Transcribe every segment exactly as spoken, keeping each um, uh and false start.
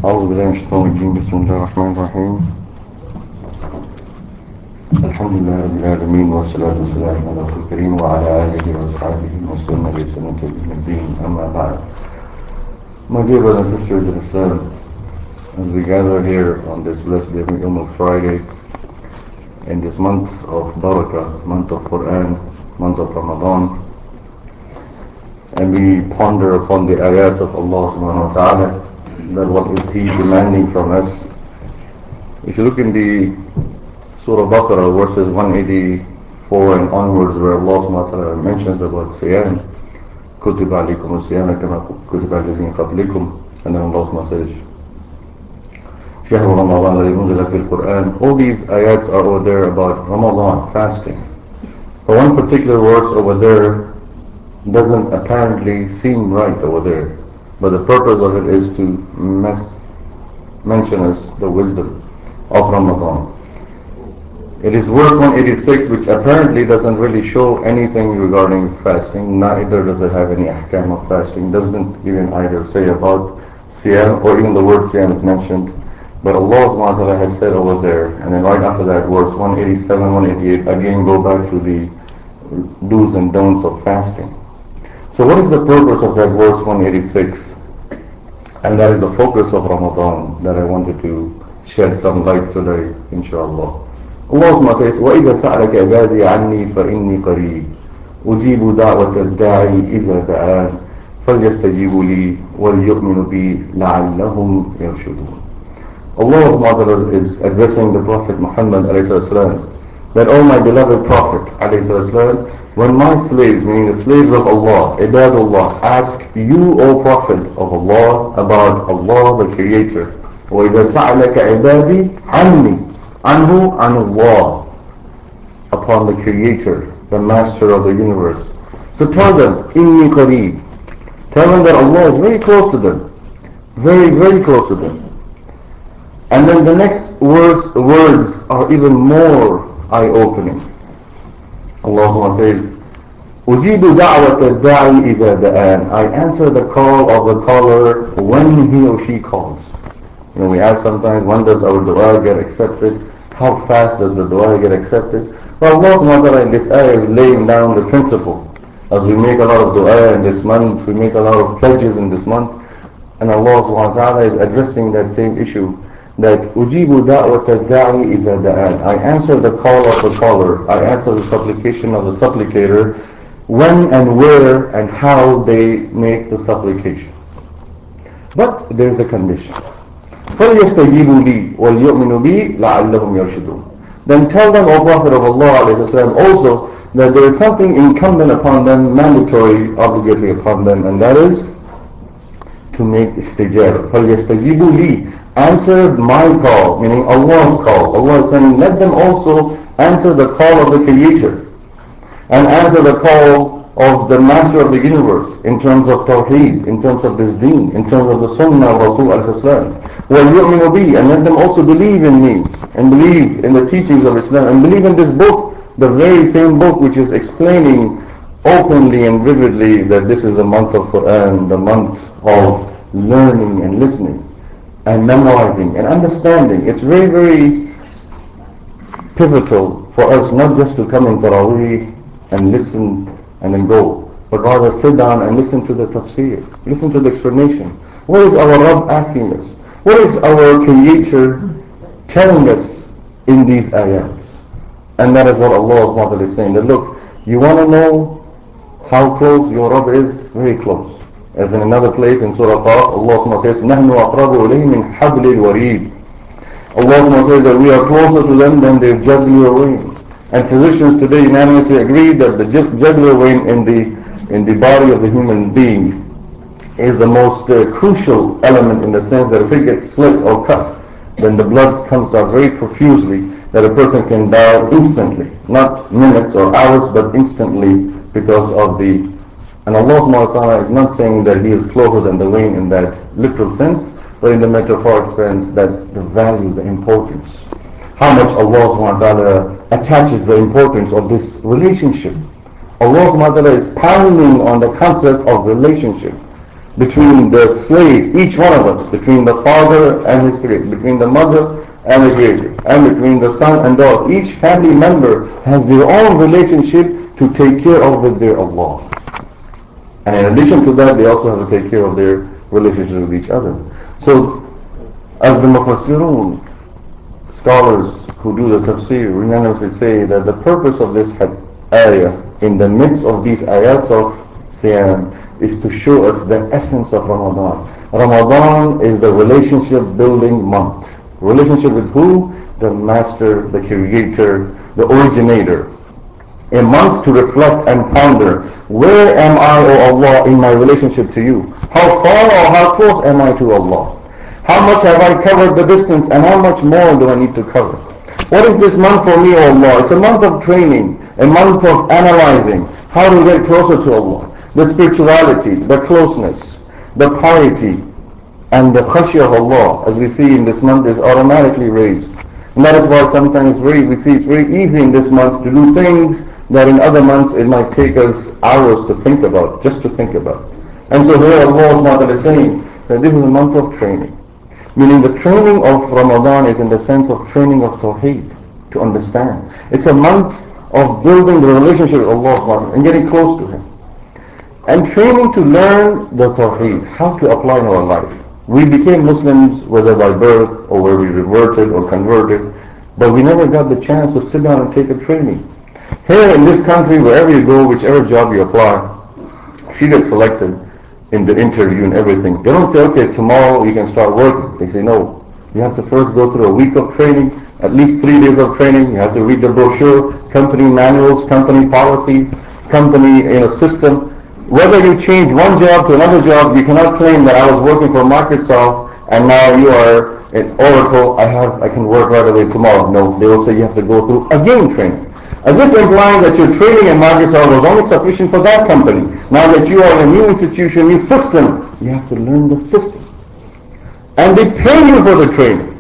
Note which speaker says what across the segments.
Speaker 1: أعوذ بالله من الشيطان الرجيم. بسم الله الرحمن الرحيم. الحمد لله رب العالمين، والصلاة والسلام على رسول الكريم وعلى آله وأصحابه وسلم بسنة إلى الدين. أما بعد. My dear brothers and sisters in Islam, as we gather here on this blessed day of Friday, in this month of Barakah, month of Quran, month of Ramadan, and we ponder upon the ayahs of Allah subhanahu wa ta'ala, that what is He demanding from us. If you look in the Surah Baqarah, verses one eighty-four and onwards, where Allah subhanahu wa ta'ala mentions about Siyam, كُتِبَ عَلَيْكُمُ الصِّيَامُ كَمَا كُتِبَ عَلَى الَّذِينَ قَبْلِكُم, and then Allah subhanahu wa ta'ala says, شهر رمضان الذي أنزل في القرآن. All these ayats are over there about Ramadan, fasting. But one particular verse over there doesn't apparently seem right over there. But the purpose of it is to mes- mention us the wisdom of Ramadan. It is verse one eighty-six, which apparently doesn't really show anything regarding fasting. Neither does it have any ahkam of fasting. Doesn't even either say about siyam, or even the word siyam is mentioned. But Allah subhanahu wa ta'ala has said over there, and then right after that, verse one eighty-seven, one eighty-eight, again go back to the do's and don'ts of fasting. So what is the purpose of that verse one eighty-six? And that is the focus of Ramadan that I wanted to shed some light today, inshallah. Allah says, وَإِذَا سَأَلَكَ عِبَادِي عَنِّي فَإِنِّي قَرِيبٌ أُجِيبُ دَعْوَةَ الدَّاعِ إِذَا دَعَانِ فَلْيَسْتَجِيبُوا لِي وَلْيُؤْمِنُوا بِي لَعَلَّهُمْ يَرْشُدُونَ. Allah is addressing the Prophet Muhammad ﷺ, that, O my beloved Prophet ﷺ, when my slaves, meaning the slaves of Allah, Ibadullah, ask you, O Prophet of Allah, about Allah the Creator, وَإِذَا سَأَلَكَ عِبَادِي عَنِّي, anhu, an Allah, upon the Creator, the Master of the universe. So tell them, inni qareeb. Tell them that Allah is very close to them, very, very close to them. And then the next words, words are even more eye-opening. Allah says, أُجِيبُ دَعْوَةَ الدَّاعِ إِذَا دَعَانِ. I answer the call of the caller when he or she calls. You know, we ask sometimes, when does our dua get accepted? How fast does the dua get accepted? Well, Allah in this ayah is laying down the principle. As we make a lot of dua in this month, we make a lot of pledges in this month, and Allah subhanahu wa ta'ala is addressing that same issue, that أُجِيبُ دَعْوَةَ الدَّاعِ إِذَا دَعَانِ. I answer the call of the caller, I answer the supplication of the supplicator, when and where and how they make the supplication. But there is a condition. فَلْيَسْتَجِيبُوا لِي وَلْيُؤْمِنُوا بِي لَعَلَّهُمْ يَرْشُدُونَ. Then tell them, O Prophet of Allah ﷺ, also that there is something incumbent upon them, mandatory, obligatory upon them, and that is to make istijab. فَلْيَسْتَجِيبُوا لِي. Answer my call, meaning Allah's call. Allah is saying, let them also answer the call of the Creator, and answer the call of the Master of the universe in terms of Tawheed, in terms of this deen, in terms of the Sunnah of Rasul al-Islam. وَلْيُؤْمِنُوا بِي. And let them also believe in me, and believe in the teachings of Islam, and believe in this book, the very same book which is explaining openly and vividly that this is a month of Quran, the month of learning and listening and memorizing and understanding. It's very, very pivotal for us not just to come in Taraweeh and listen and then go, but rather sit down and listen to the tafsir, listen to the explanation. What is our Rabb asking us? What is our Creator telling us in these ayats? And that is what Allah is saying, that look, you want to know how close your Rabb is? Very close. As in another place in Surah Qaf, Allah says, نَحْنُ أَقْرَبُ إِلَيْهِ مِنْ حَبْلِ الْوَرِيدِ. Allah says that we are closer to them than their jugular vein. And physicians today unanimously agree that the jugular vein in the in the body of the human being is the most uh, crucial element, in the sense that if it gets slit or cut, then the blood comes out very profusely, that a person can die instantly, not minutes or hours, but instantly, because of the. And Allah subhanahu wa ta'ala is not saying that He is closer than the vein in that literal sense, but in the metaphoric sense, that the value, the importance, how much Allah subhanahu wa ta'ala attaches the importance of this relationship. Allah subhanahu wa ta'ala is pounding on the concept of relationship. between the slave, each one of us, between the father and his creator, between the mother and the creator, and between the son and daughter. Each family member has their own relationship to take care of with their Allah. And in addition to that, they also have to take care of their relationship with each other. So, as the Mufassirun, scholars who do the tafsir, unanimously say that the purpose of this ayah, in the midst of these ayahs of Siyam, is to show us the essence of Ramadan. Ramadan is the relationship building month. Relationship with who? The Master, the Creator, the Originator. A month to reflect and ponder, where am I, O Allah, in my relationship to you? How far or how close am I to Allah? How much have I covered the distance, and how much more do I need to cover? What is this month for me, O Allah? It's a month of training, a month of analyzing how to get closer to Allah. The spirituality, the closeness, the piety, and the khashya of Allah, as we see in this month, is automatically raised. And that is why sometimes very, we see it's very easy in this month to do things that in other months it might take us hours to think about, just to think about. And so here Allah is saying that this is a month of training. Meaning the training of Ramadan is in the sense of training of Tawheed, to understand. It's a month of building the relationship with Allah and getting close to Him. And training to learn the Tawheed, how to apply in our life. We became Muslims whether by birth or where we reverted or converted, but we never got the chance to sit down and take a training. Here in this country, wherever you go, whichever job you apply, if you get selected in the interview and everything, they don't say, okay, tomorrow you can start working. They say, no, you have to first go through a week of training, at least three days of training. You have to read the brochure, company manuals, company policies, company you know, system. Whether you change one job to another job, you cannot claim that I was working for Microsoft and now you are in Oracle, I have I can work right away tomorrow. No, they will say you have to go through again training. As if implying that your training in Microsoft was only sufficient for that company. Now that you are in a new institution, new system, you have to learn the system. And they pay you for the training.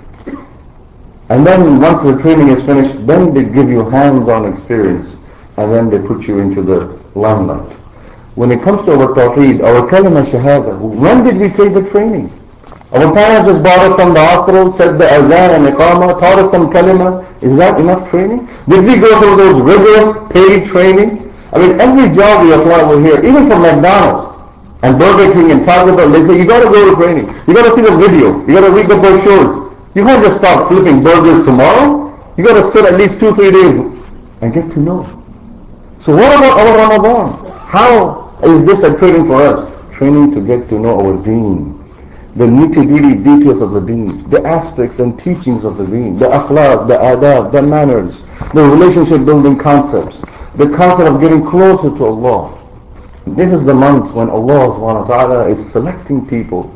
Speaker 1: And then once the training is finished, then they give you hands-on experience. And then they put you into the limelight. When it comes to our Tawheed, our Kalima Shahada, when did we take the training? Our parents just brought us from the hospital, said the Azan and Iqamah, taught us some Kalima. Is that enough training? Did we go through those rigorous paid training? I mean, every job we apply over here, even from McDonald's and Burger King and Taco Bell, they say, you got to go to training. You got to see the video. You got to read the brochures. You can't just start flipping burgers tomorrow. You got to sit at least two, three days and get to know. So what about our Ramadan? How is this a training for us? Training to get to know our deen. The nitty-gritty details of the deen. The aspects and teachings of the deen. The akhlaq, the adab, the manners. The relationship building concepts. The concept of getting closer to Allah. This is the month when Allah subhanahu wa ta'ala is selecting people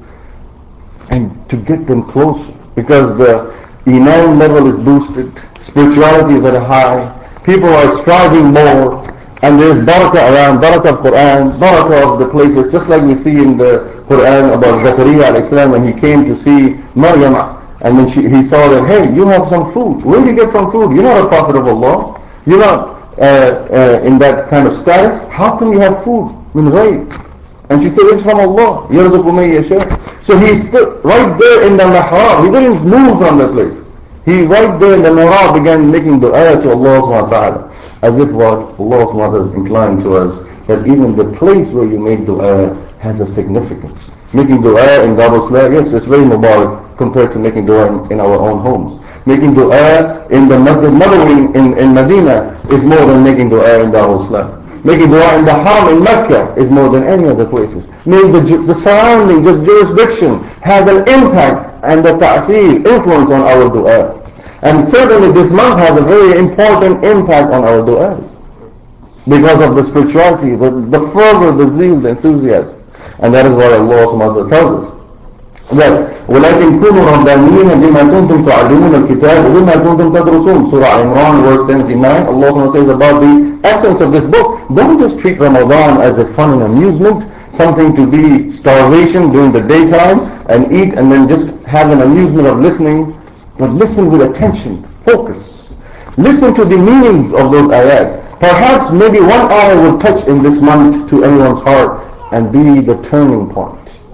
Speaker 1: and to get them closer. Because the iman level is boosted. Spirituality is at a high. People are striving more. And there is barakah around, barakah of Quran, barakah of the places, just like we see in the Quran about Zakaria alayhi salam when he came to see Maryam, and then she, he saw that, hey, you have some food. Where do you get from food? You're not a prophet of Allah. You're not uh, uh, in that kind of status. How come you have food? Min ghayb. And she said, it's from Allah. يَرْزُقُ مَن يَشَاءُ. So he stood right there in the mihrab. He didn't move from the place. He right there in the mihrab began making dua to Allah subhanahu wa ta'ala. As if what Allah subhanahu wa ta'ala is implying to us, that even the place where you make dua has a significance. Making dua in Darul Salam, yes, it's very mubarak compared to making dua in, in our own homes. Making dua in the Masjid Nabawi in, in Medina is more than making dua in Darul Salam. Making dua in the Haram in Mecca is more than any other places. Meaning the, the surrounding, the jurisdiction has an impact and the ta'asir, influence on our dua. And certainly this month has a very important impact on our du'as. Because of the spirituality, the, the fervor, the zeal, the enthusiasm. And that is what Allah subhanahu wa ta'ala tells us. That وَلَكِنْ كُونُوا رَبَّانِيِّينَ بِمَا كُنْتُمْ تُعَلِّمُونَ الْكِتَابَ وَبِمَا كُنْتُمْ تَدْرُسُونَ Surah Imran verse seventy-nine, Allah subhanahu wa ta'ala says about the essence of this book. Don't just treat Ramadan as a fun and amusement, something to be starvation during the daytime and eat and then just have an amusement of listening. But listen with attention, focus. Listen to the meanings of those ayats. Perhaps maybe one ayah will touch in this month to anyone's heart and be the turning point.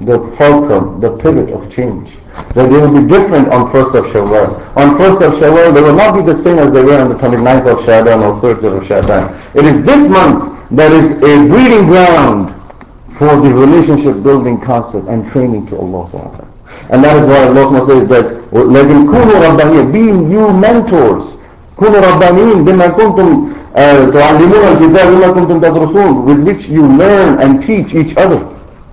Speaker 1: the fulcrum, the pivot of change. That they will be different on first of Shawwal. On first of Shawwal, they will not be the same as they were on the twenty-ninth of Sha'ban or thirtieth of Sha'ban. It is this month that is a breeding ground for the relationship building concept and training to Allah subhanahu wa ta'ala. And that is why Allah says that لَكِنْ كُونُوا رَبَّانِينَ, being you mentors, كُونُوا رَبَّانِينَ بِمَا كُنْتُمْ تُعَلِّمُونَ الْكِتَابَ بِمَا كُنْتُمْ تَدْرُسُونَ, with which you learn and teach each other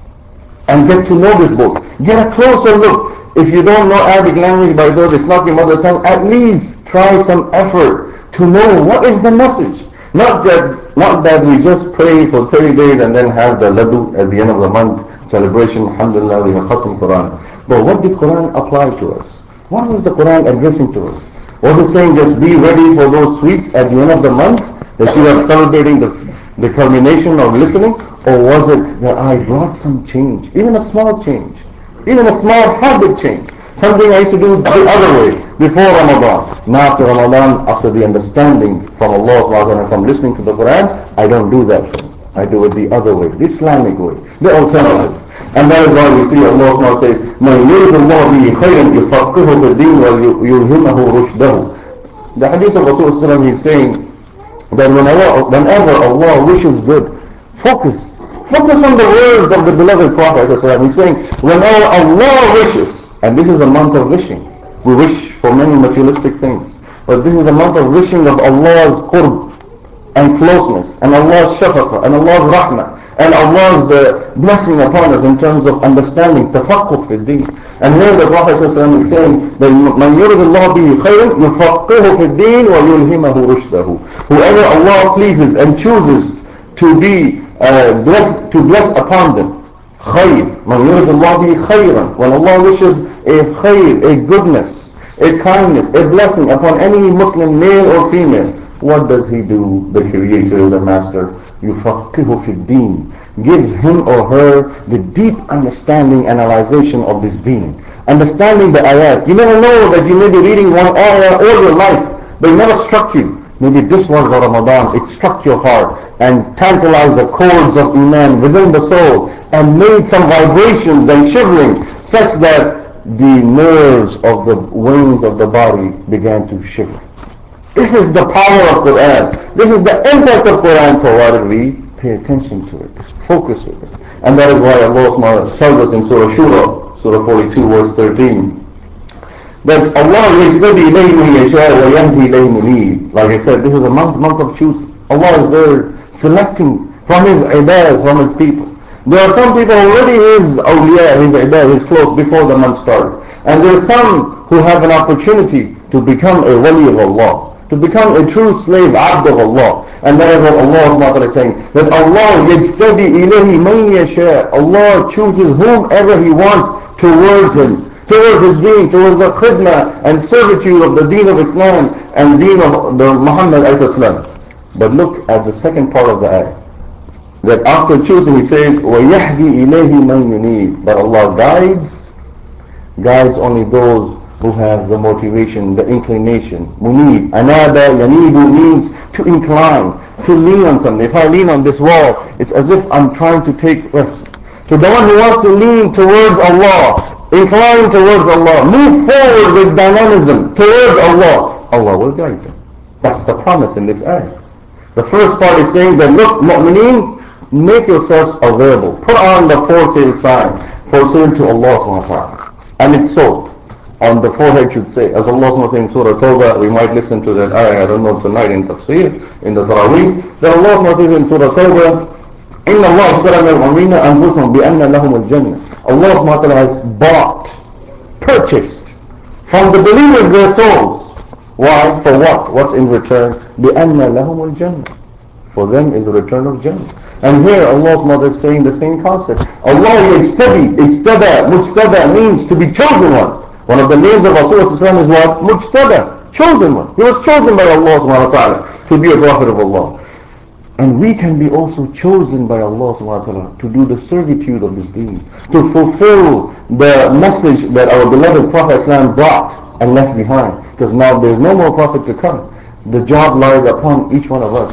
Speaker 1: and get to know this book. Get a closer look. If you don't know Arabic language by birth, it's not your mother tongue, at least try some effort to know what is the message. Not that, not that we just pray for thirty days and then have the laddu at the end of the month celebration, alhamdulillah, we have Khatam Quran. But what did Quran apply to us? What was the Quran addressing to us? Was it saying just be ready for those sweets at the end of the month, that you are celebrating the, the culmination of listening? Or was it that I brought some change, even a small change, even a small habit change? Something I used to do the other way before Ramadan. Now after Ramadan, after the understanding from Allah subhanahu wa ta'ala and from listening to the Quran, I don't do that. I do it the other way, the Islamic way, the alternative. And that is why we see Allah subhanahu wa ta'ala says, مَنْ يُرِدُ اللَّهُ بِهِ خَيْرًا يُفَقِّهُ فِي الدِّينِ وَيُلْهِمَهُ رُشْدَهُ. The hadith of Rasulullah, he's saying that whenever, whenever Allah wishes good, focus. Focus on the words of the beloved Prophet. He's saying, whenever Allah wishes, and this is a month of wishing. We wish for many materialistic things. But this is a month of wishing of Allah's qurb and closeness, and Allah's shafaqah, and Allah's rahmah, and Allah's uh, blessing upon us in terms of understanding, tafaqquh fi din. And here the Prophet ﷺ is saying that مَنْ يُرِدُ اللَّهُ بِهِ خَيْرًا يُفَقِّهُ فِي الدِّينِ وَيُلْهِمَهُ رُشْدَهُ. Whoever Allah pleases and chooses to be uh, blessed, to bless upon them, khayr, مَنْ يُرِدُ اللَّهُ بِهِ خَيْرًا, when Allah wishes a khayr, a goodness, a kindness, a blessing upon any Muslim male or female, what does he do? The Creator, the Master, يُفَقِّهُ فِي الدِّينِ, gives him or her the deep understanding, analyzation of this deen. Understanding the ayahs. You never know that you may be reading one ayah all your life, but it never struck you. Maybe this was the Ramadan, it struck your heart and tantalized the chords of Iman within the soul and made some vibrations and shivering such that the nerves of the wings of the body began to shiver. This is the power of Quran. This is the impact of Quran, provided we pay attention to it, focus with it. And that is why Allah tells us in Surah Shura, Surah forty-two, verse thirteen, that Allah يَجْتَبِي إِلَيْهِ مَنْ يَشَاءُ وَيَهْدِي إِلَيْهِ مُنِيبٍ. Like I said, this is a month, month of choosing. Allah is there selecting from His ibad, from His people. There are some people already His awliya, His ibad, His close before the month started. And there are some who have an opportunity to become a wali of Allah, to become a true slave, abd of Allah. And that is what Allah is saying, that Allah يَجْتَبِي إِلَيْهِ مَنْ يَشَاءُ. Allah chooses whomever He wants towards Him, towards His deen, towards the khidmah and servitude of the deen of Islam and deen of the Muhammad as-Islam. But look at the second part of the ayah, that after choosing He says, وَيَهْدِي إِلَيْهِ مَنْ يُنِيبُ. But Allah guides, guides only those who have the motivation, the inclination. Munib, anaba, yanibu means to incline, to lean on something. If I lean on this wall, it's as if I'm trying to take rest. So the one who wants to lean towards Allah, incline towards Allah, move forward with dynamism towards Allah, Allah will guide them. That's the promise in this ayah. The first part is saying that, look, mu'mineen, make yourselves available. Put on the for sale sign, for sale to Allah subhanahu wa ta'ala. And it's sold. On the forehead should say, as Allah was saying in Surah Tawbah, we might listen to that ayah, I don't know, tonight in tafsir, in the Taraweeh, that Allah says in Surah Tawbah, إِنَّ اللَّهَ اشْتَرَى مِنَ الْمُؤْمِنِينَ أَنفُسَهُمْ بِأَنَّ لَهُمُ الْجَنَّةِ. Allah subhanahu wa ta'ala has bought, purchased from the believers their souls. Why? For what? What's in return? بِأَنَّ لَهُمُ الْجَنَّةِ. For them is the return of Jannah. And here Allah's mother is saying the same concept. Allah yajtabi, ijtaba, mujtaba means to be chosen one. One of the names of Rasulullah is what? Mujtaba, chosen one. He was chosen by Allah subhanahu wa ta'ala to be a prophet of Allah. And we can be also chosen by Allah subhanahu wa ta'ala to do the servitude of this deen, to fulfill the message that our beloved Prophet Islam brought and left behind. Because now there is no more prophet to come. The job lies upon each one of us.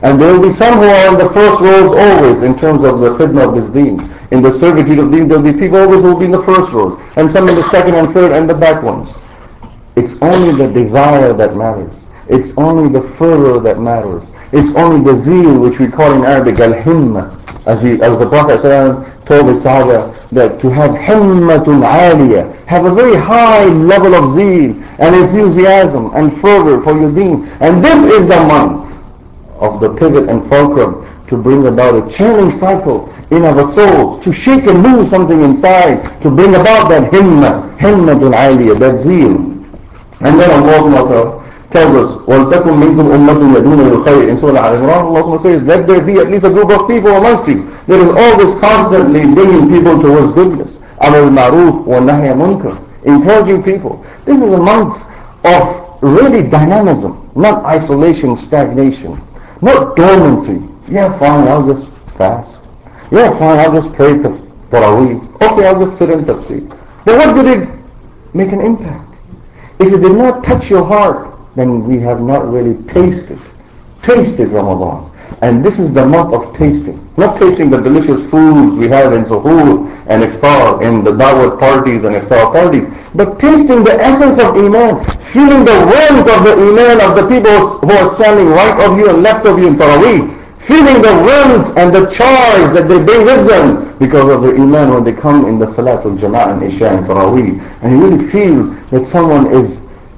Speaker 1: And there will be some who are in the first rows always in terms of the khidmah of this deen. In the servitude of deen, there will be people always who will be in the first rows, and some in the second and third and the back ones. It's only the desire that matters. It's only the fervor that matters. It's only the zeal, which we call in Arabic al-himma. As, he, as the Prophet ﷺ told the Sahaba, that to have himmatun aliyah, have a very high level of zeal and enthusiasm and fervor for your deen. And this is the month of the pivot and fulcrum to bring about a churning cycle in our souls, to shake and move something inside, to bring about that himma, himmatun aliyah, that zeal. And then Allah tells us, وَلْتَكُمْ مِنْكُمْ أُمَّةٌ يَدُونَ إِلَى الْخَيْرِ in Surah Al-Imran. Allah says, let there be at least a group of people amongst you that is always constantly bringing people towards goodness. عَلَى الْمَعْرُوفِ وَالنَّهْيَ مُنْكَرٍ, encouraging people. This is a month of really dynamism, not isolation, stagnation, not dormancy. Yeah, fine, I'll just fast. Yeah, fine, I'll just pray Taraweeh. Okay, I'll just sit in tafsir. But what did it make an impact? If it did not touch your heart, then we have not really tasted, tasted Ramadan. And this is the month of tasting. Not tasting the delicious foods we have in suhoor and iftar, in the dawat parties and iftar parties, but tasting the essence of iman, feeling the warmth of the iman of the people who are standing right of you and left of you in Taraweeh, feeling the warmth and the charge that they bring with them because of their iman when they come in the Salatul Jama'ah and Isha and Taraweeh. And you really feel that someone is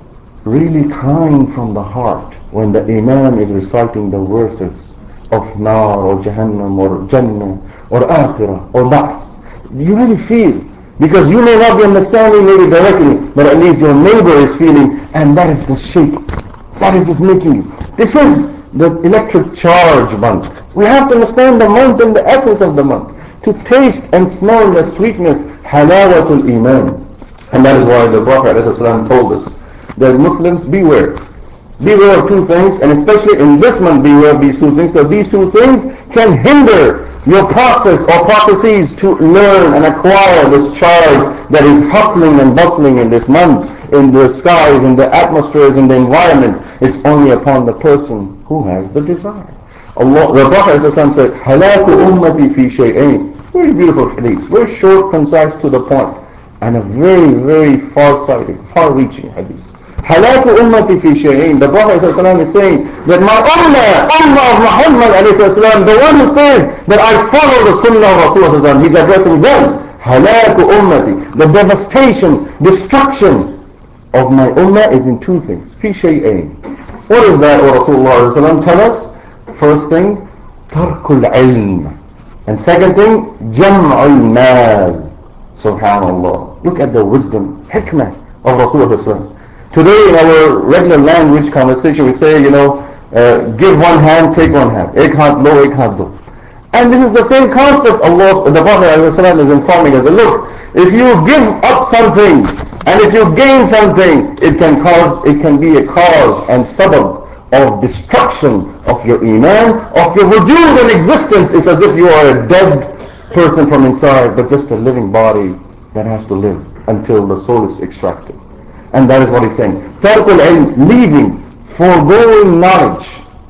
Speaker 1: really crying from the heart when the Imam is reciting the verses of Nar or Jahannam or Jannah or Akhirah or Ba'ath. You really feel, because you may not be understanding maybe directly, but at least your neighbor is feeling, and that is the shape. That is just making you. This is the electric charge month. We have to understand the month and the essence of the month, to taste and smell the sweetness, halawatul iman. And that is why the Prophet ﷺ told us that Muslims, beware. Beware of two things, and especially in this month, beware of these two things, because these two things can hinder your process or processes to learn and acquire this charge that is hustling and bustling in this month, in the skies, in the atmospheres, in the environment. It's only upon the person who has the desire. Allah, the Prophet ﷺ said, "Halaku ummati fi shay'ain." Very beautiful hadith, very short, concise, to the point, and a very, very far-sighted, far-reaching hadith. Halaku ummati fi shay'ain. The Prophet ﷺ is saying that my ummah, ummah of Muhammad ﷺ, the one who says that I follow the sunnah of Rasulullah, he's addressing them. Halaku ummati, the devastation, destruction of my ummah is in two things. Fi shay'ain. What is that, O Rasulullah tell us? First thing, tarkul ilm. And second thing, jam'ul mal. Subhanallah. Look at the wisdom, hikmah of Rasulullah. Today in our regular language conversation we say, you know, uh, give one hand, take one hand. Ek haath lo, ek haath do. And this is the same concept Allah, the Prophet ﷺ is informing us. Look, if you give up something and if you gain something, it can cause, it can be a cause and sabab of destruction of your iman, of your wujood and existence. It's as if you are a dead person from inside, but just a living body that has to live until the soul is extracted. And that is what he's saying. Tarkul ilm, leaving, foregoing knowledge,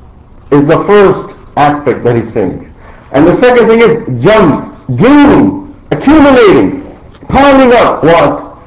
Speaker 1: is the first aspect that he's saying. And the second thing is jam, gaining, accumulating, piling up what?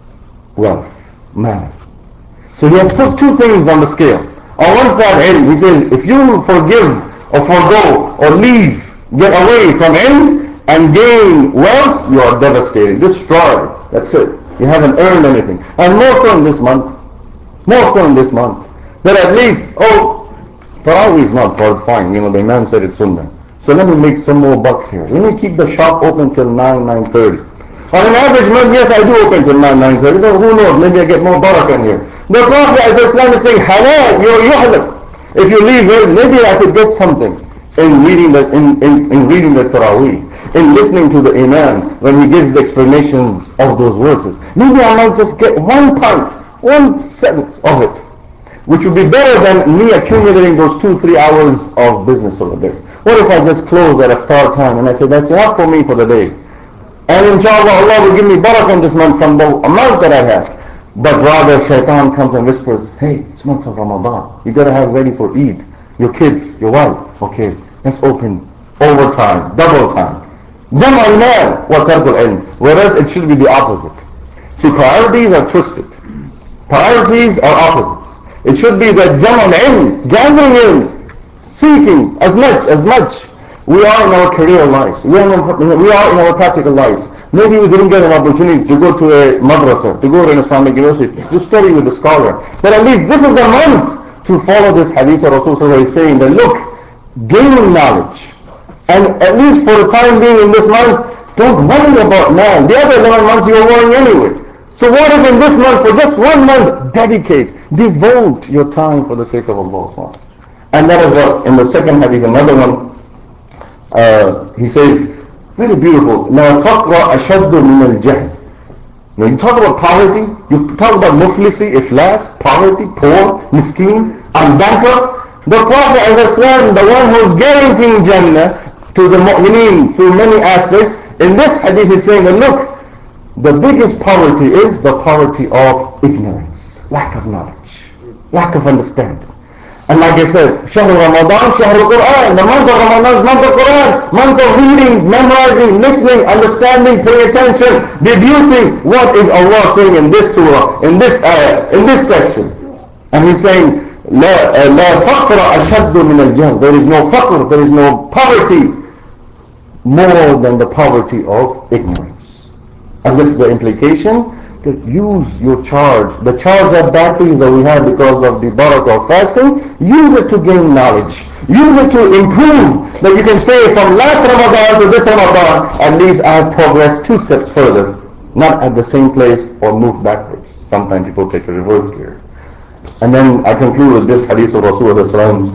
Speaker 1: Wealth, mal. So he has put two things on the scale. On one side, ilm, he says, if you forgive or forgo or leave, get away from ilm and gain wealth, you are devastated, destroyed. That's it. You haven't earned anything. And more so in this month. More so in this month. That at least, oh, Tarawih is not fard, fine. You know, the Imam said it's sunnah. So let me make some more bucks here. Let me keep the shop open till nine, nine thirty. On an average month, yes, I do open till nine, nine thirty. But who knows, maybe I get more barakah in here. The Prophet Islam is saying, halal, you're yuhlak. If you leave here, maybe I could get something in reading the, in, in, in reading the Taraweeh, in listening to the Imam when he gives the explanations of those verses. Maybe I might just get one point, one sentence of it, which would be better than me accumulating those two, three hours of business over there. What if I just close at iftar time and I say, that's enough for me for the day. And inshallah, Allah will give me barakah in this month from the amount that I have. But rather, shaitan comes and whispers, hey, it's month of Ramadan. You got to have ready for Eid. your kids, your wife. Okay, let's open overtime, double time. جمع المال وترك العلم. Whereas it should be the opposite. See, priorities are twisted. Priorities are opposites. It should be that جمع العلم, gathering in, seeking as much, as much. We are in our career lives. We are in, we are in our practical lives. Maybe we didn't get an opportunity to go to a madrasa, to go to an Islamic university, to study with a scholar. But at least this is the month to follow this hadith of Rasulullah is saying that look, gain knowledge. And at least for the time being in this month, don't worry about now. The other eleven months you are worrying anyway. So what if in this month, for just one month, dedicate, devote your time for the sake of Allah. And that is what, in the second hadith, another one, uh, he says, very beautiful, لا فقر أشد من الجهل. Now you talk about poverty, you talk about muflisi, iflas, poverty, poor, miskin, and bankrupt. The Prophet ﷺ, the one who is guaranteeing Jannah to the mu'mineen through many aspects, in this hadith is saying that look, the biggest poverty is the poverty of ignorance, lack of knowledge, lack of understanding. And like I said, Shahr Ramadan, Shahr Quran, the month of Ramadan is month of Quran, month of reading, memorizing, listening, understanding, paying attention, deducing what is Allah saying in this surah, in this ayah, in this section. And he's saying, لا, لا فقر أشد من الجهل. There is no faqr, there is no poverty more than the poverty of ignorance. As if the implication that use your charge, the charge of batteries that we have because of the barakah of fasting, use it to gain knowledge. Use it to improve. That you can say from last Ramadan to this Ramadan, at least I have progressed two steps further. Not at the same place or move backwards. Sometimes people take a reverse gear. And then I conclude with this hadith of Rasulullah,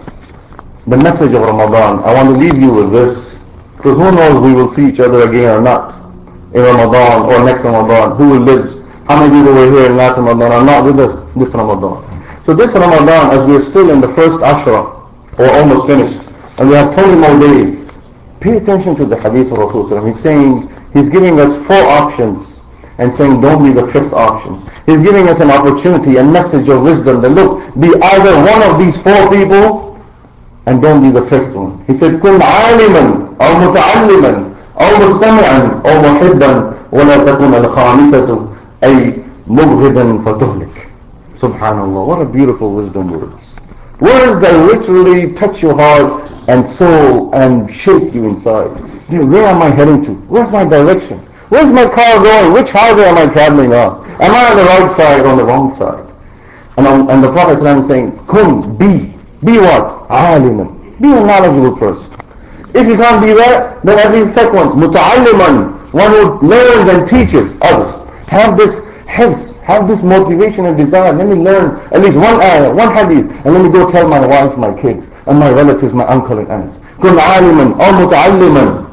Speaker 1: the message of Ramadan. I want to leave you with this, because who knows we will see each other again or not in Ramadan or next Ramadan. Who will live? How many people were here in last Ramadan are not with us this Ramadan? So this Ramadan, as we are still in the first ashra, or almost finished, and we have twenty more days, pay attention to the hadith of Rasulullah. He's saying, he's giving us four options and saying don't be the fifth option. He's giving us an opportunity, a message of wisdom that look, be either one of these four people and don't be the fifth one. He said, كن عالما أو متعلما أو مستمعا أو محبا ولا تكن الخامسة أي مبغضا فتهلك. Subhanallah, what a beautiful wisdom words. Words that literally touch your heart and soul and shake you inside. Where am I heading to? Where's my direction? Where's my car going? Which highway am I traveling on? Am I on the right side or on the wrong side? And, um, and the Prophet ﷺ is saying, Kun, be. Be what? Aliman. Be a knowledgeable person. If you can't be that, then at least second one, muta'alliman, one who learns and teaches others. Have this hifz, have this motivation and desire. Let me learn at least one ayah, one hadith, and let me go tell my wife, my kids, and my relatives, my uncle and aunts. Kun aliman, or muta'alliman,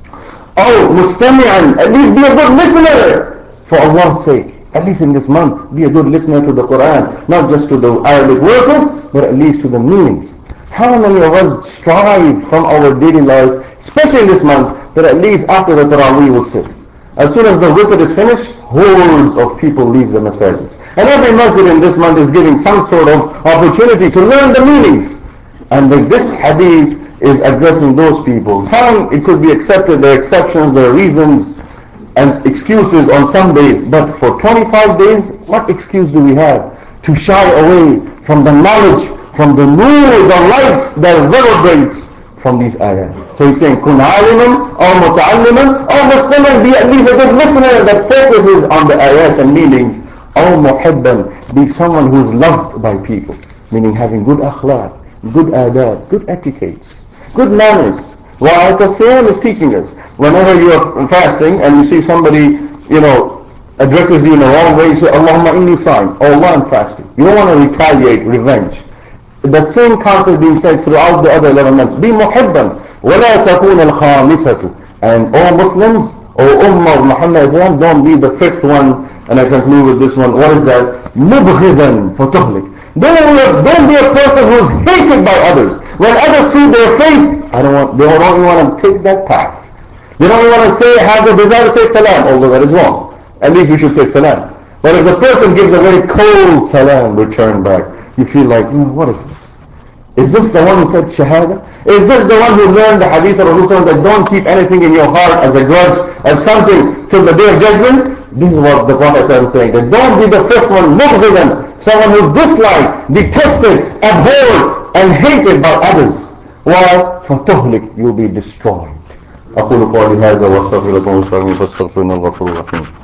Speaker 1: or mustami'an, at least be a good listener for Allah's sake. At least in this month, be a good listener to the Quran, not just to the Arabic verses, but at least to the meanings. How many of us strive from our daily life, especially in this month, that at least after the Taraweeh will sit. As soon as the witr is finished, hordes of people leave the masajids. And every masjid in this month is giving some sort of opportunity to learn the meanings. And the, this hadith is addressing those people. Fine, it could be accepted, there are exceptions, there are reasons and excuses on some days. But for twenty-five days, what excuse do we have to shy away from the knowledge, from the nur, the light that reverberates from these ayahs? So he's saying, kun aliman or muta'alliman or musliman, be at least a good listener that focuses on the ayahs and meanings. Or muhibban, be someone who is loved by people, meaning having good akhlaq, good adab, good etiquettes, good manners. Why? Because Siyam is teaching us. Whenever you are fasting and you see somebody, you know, addresses you in the wrong way, you say, Allahumma inni sa'im. Oh Allah, I'm fasting. You don't want to retaliate, revenge. The same concept being said throughout the other eleven months. Be muhibban. وَلَا تَكُونَ الْخَامِسَةُ. And all Muslims, O Ummah of Muhammad Islam, don't be the fifth one. And I conclude with this one. What is that? مُبْغِضًا فَتُهْلِكْ. Don't, don't be a person who is hated by others. When others see their face, I don't want, they don't even want to take that path. They don't even want to say, have the desire to say salam, although that is wrong. At least we should say salam. But if the person gives a very cold salam, return back, you feel like, mm, what is this? Is this the one who said Shahada? Is this the one who learned the hadith of Rasulullah that don't keep anything in your heart as a grudge, as something till the day of judgment? This is what the Prophet is saying, that don't be the fifth one, mubghidan, someone who's disliked, detested, abhorred, and hated by others. Why? فَتُهْلِكْ, you'll be destroyed. أقول قولي هذا واستغفر لكم فاستغفروا إنه الغفور الرحيم.